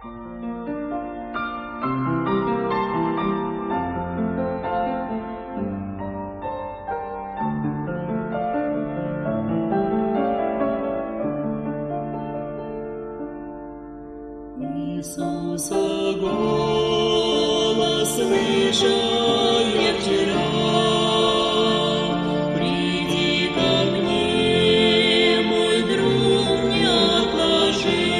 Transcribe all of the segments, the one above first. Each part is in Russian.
Иисуса голос слышал я вчера. Приди ко мне, мой друг, не отложи.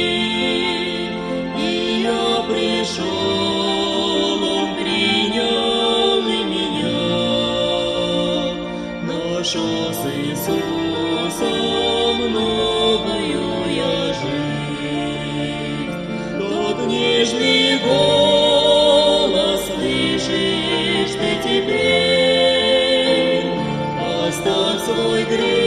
И я пришел, Он принял и меня. Нашел с Иисусом новую я жизнь. Тот нежный голос слышишь ты теперь, оставь свой грех.